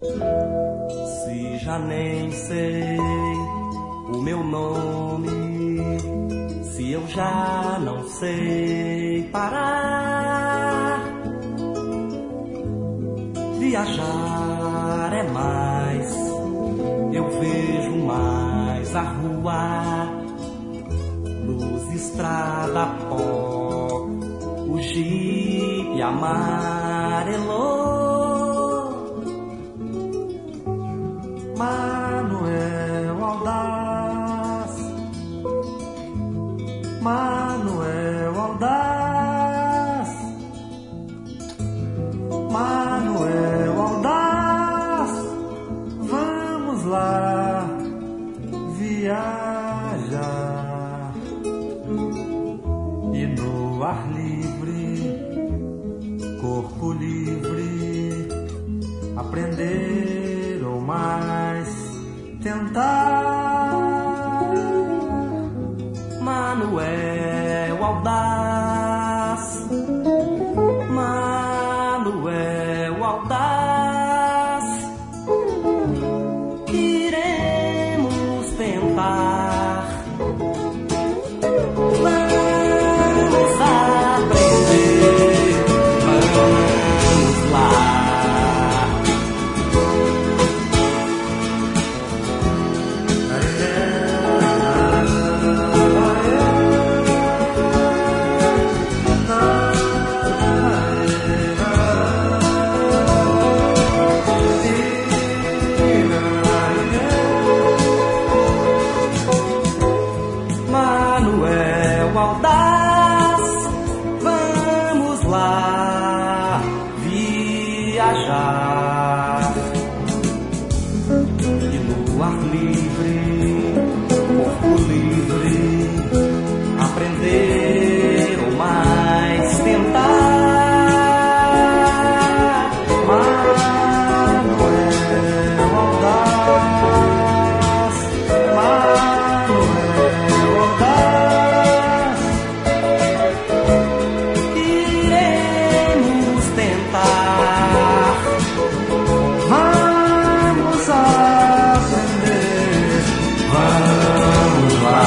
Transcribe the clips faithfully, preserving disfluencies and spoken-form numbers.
Se já nem sei o meu nome, se eu já não sei parar, viajar é mais, eu vejo mais a rua, luz, estrada, pó, o jipe amarelou. Manuel Audaz, Manuel Audaz, Manuel Audaz, vamos lá viajar e no ar livre, corpo livre, aprender ou mais tentar. Manuel Audaz, Manuel Audaz, iremos tentar. Vamos aprender, vamos lá. Manuel Audaz, vamos lá viajar e no ar livre, corpo livre, aprender ou mais tentar. Manuel Audaz, Manuel Audaz, iremos tentar. Vamos aprender, vamos lá.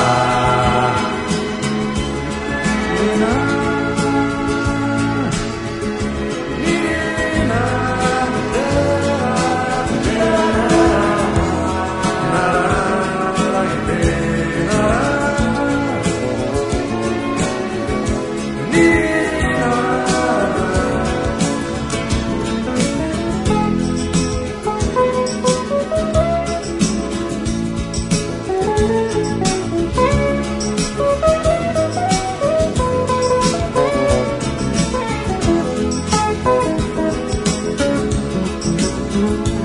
Thank you.